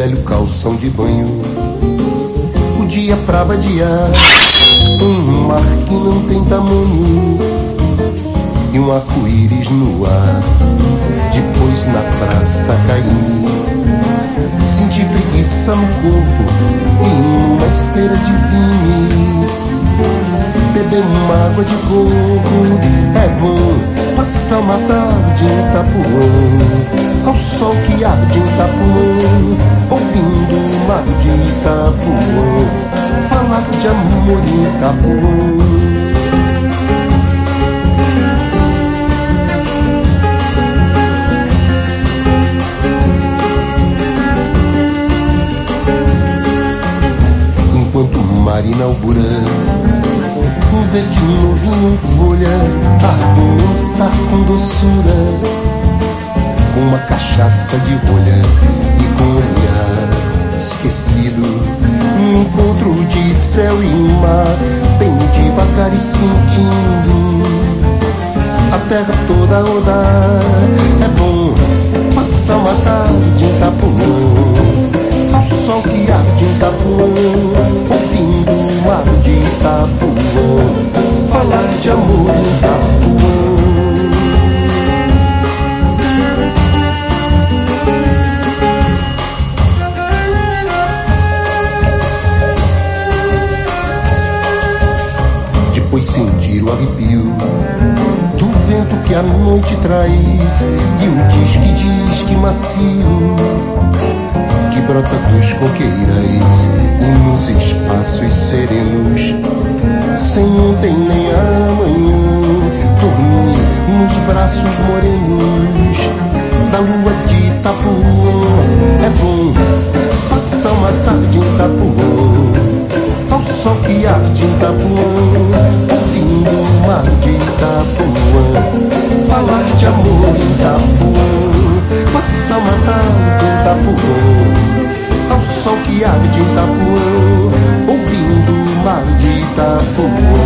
velho calção de banho, o dia pra vadiar, um mar que não tem tamanho e um arco-íris no ar. Depois na praça caí, senti preguiça no corpo e numa esteira de vinho beber uma água de coco. É bom passar uma tarde em Itapuã, ao sol que arde em Itapuã, ouvindo o mar de Itapuã, falar de amor em Itapuã. Enquanto o mar inaugura um verde novinho em folha, argumentar com doçura, com uma cachaça de rolha e com um olhar esquecido, um encontro de céu e mar, bem devagar e sentindo a terra toda a rodar. É bom passar uma tarde em Itapuã, ao sol que arde em Itapuã, ouvindo o mar de Itapuã, falar de amor em Itapuã. Depois sentir o arrepio do vento que a noite traz e o disque macio que brota dos coqueirais e nos espaços serenos, sem ontem nem amanhã, dormir nos braços morenos da lua de Itapuã. É bom passar uma tarde em Itapuã, ao sol que arde em Itapuã, ouvindo o mar de Itapuã, falar de amor em Itapuã, passar uma tarde em Itapuã, ao sol que arde em Itapuã, ouvindo o mar de Itapuã,